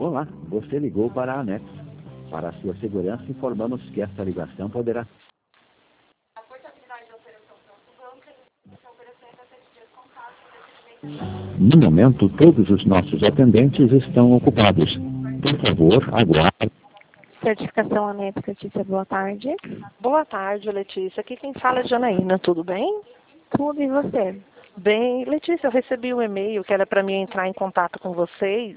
Olá, você ligou para a ANEX. Para a sua segurança, informamos que esta ligação poderá... A portabilidade da operação Pronto Banco, essa operação é até 7 dias com prazo de recebimento. No momento, todos os nossos atendentes estão ocupados. Por favor, aguarde. Certificação ANEX, Letícia, boa tarde. Boa tarde, Letícia. Aqui quem fala é Janaína, tudo bem? Tudo e você? Bem, Letícia, eu recebi um e-mail que era para mim entrar em contato com vocês.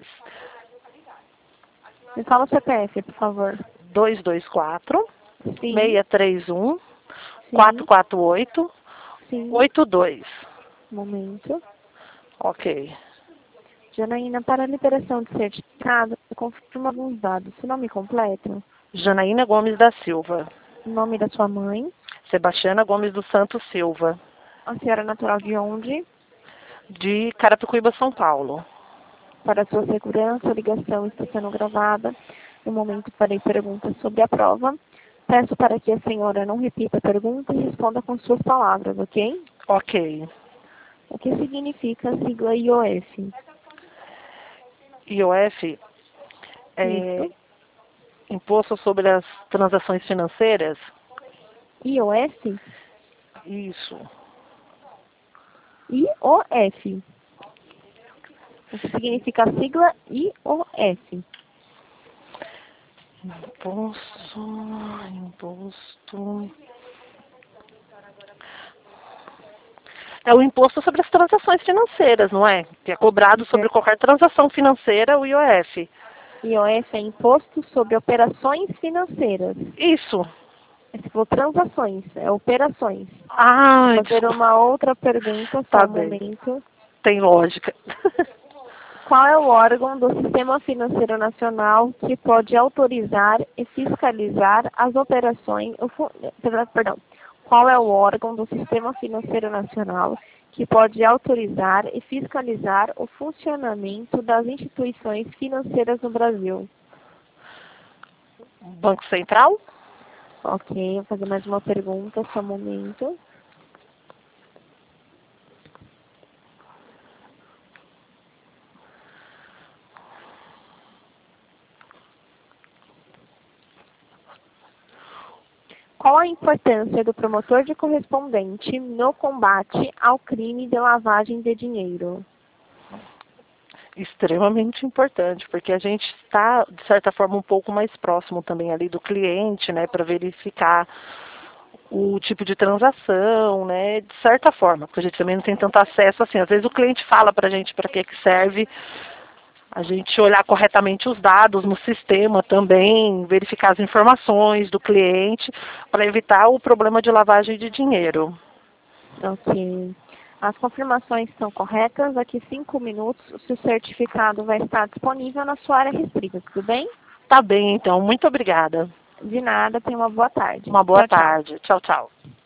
Me fala o CPF, por favor. 224 Sim. 631 Sim. 448 Sim. 82. Momento. Ok. Janaína, para a liberação de certificado, confirma alguns dados. Seu nome completo? Janaína Gomes da Silva. O nome da sua mãe? Sebastiana Gomes dos Santos Silva. A senhora é natural de onde? De Carapicuíba, São Paulo. Para a sua segurança, a ligação está sendo gravada. No momento, farei perguntas sobre a prova. Peço para que a senhora não repita a pergunta e responda com suas palavras, ok? Ok. O que significa a sigla IOF? IOF é Isso. Imposto sobre as Transações Financeiras? IOF? Isso. IOF. O que significa a sigla IOF? Imposto. É o imposto sobre as transações financeiras, não é? Que é cobrado sobre qualquer transação financeira, o IOF. IOF é Imposto sobre Operações Financeiras. Isso. Se for transações, é operações. Ah, Vou fazer uma outra pergunta, só tá um bem. momento. Tem lógica. Qual é o órgão do Sistema Financeiro Nacional que pode autorizar e fiscalizar as operações... Perdão. Qual é o órgão do Sistema Financeiro Nacional que pode autorizar e fiscalizar o funcionamento das instituições financeiras no Brasil? Banco Central? Ok, vou fazer mais uma pergunta, só um momento. Qual a importância do promotor de correspondente no combate ao crime de lavagem de dinheiro? Extremamente importante, porque a gente está, de certa forma, um pouco mais próximo também ali do cliente, né, para verificar o tipo de transação, né, de certa forma, porque a gente também não tem tanto acesso assim. Às vezes o cliente fala para a gente para que serve, a gente olhar corretamente os dados no sistema também, verificar as informações do cliente, para evitar o problema de lavagem de dinheiro. Ok. As confirmações estão corretas. Daqui 5 minutos, o seu certificado vai estar disponível na sua área restrita, tudo bem? Tá bem, então. Muito obrigada. De nada, tenha uma boa tarde. Uma boa Tchau, tchau. tarde. Tchau, tchau.